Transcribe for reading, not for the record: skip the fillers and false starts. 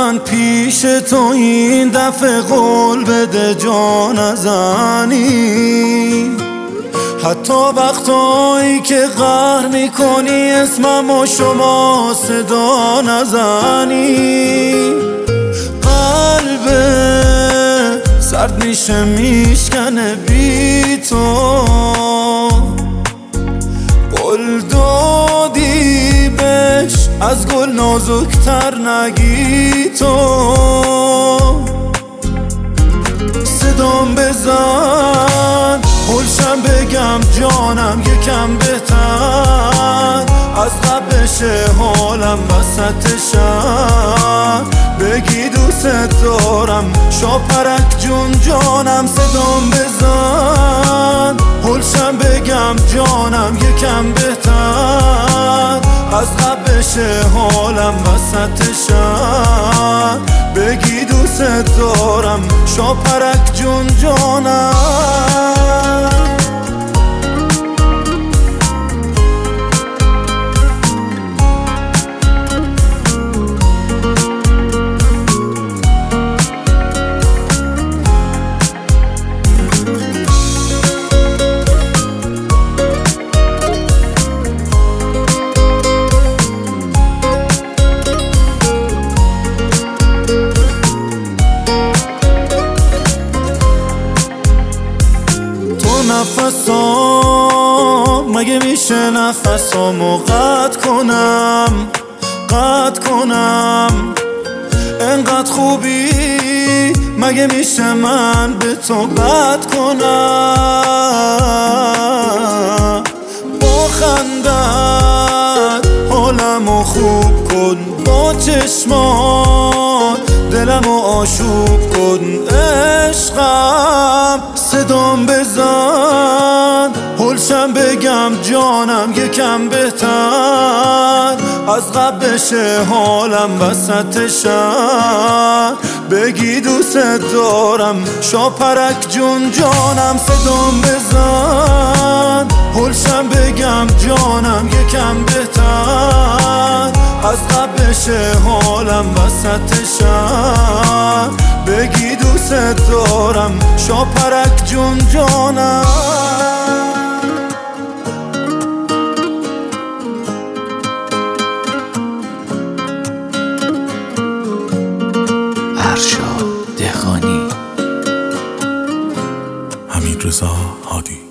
من پیش تو این دفعه قول بده جا نزنی، حتی وقتایی که قهر میکنی اسمم و شما صدا نزنی. قلبه سرد میشه میشکنه بی تو، قول دادی بهش از گل نازکتر نگی تو. صدام بزن پلشم بگم جانم یکم بهتر، از قبل بشه حالم وسط شب، بگی دوست دارم شاپرک جون جانم. صدام بزن پلشم بگم جانم یکم بهتر، از قبل بشه حالم وسط شب، بگی دوست دارم شاپرک جون جانم. نفسام مگه میشه نفسامو قطع کنم، انقدر خوبی مگه میشه من به تو بد کنم. با خندت حالمو خوب کن، با چشمات دلمو آشوب کن عشقم. صدام بزن پلشم بگم جانم یکم بهتر، از قبل بشه حالم وسط شب، بگی دوست دارم شاپرک جون جانم. صدام بزن پلشم بگم جانم یکم بهتر، از قبل بشه حالم وسط شب، بگی دوست دارم شاپرک جون جانم. ارشاد دهقانی. حمیدرضا هادی.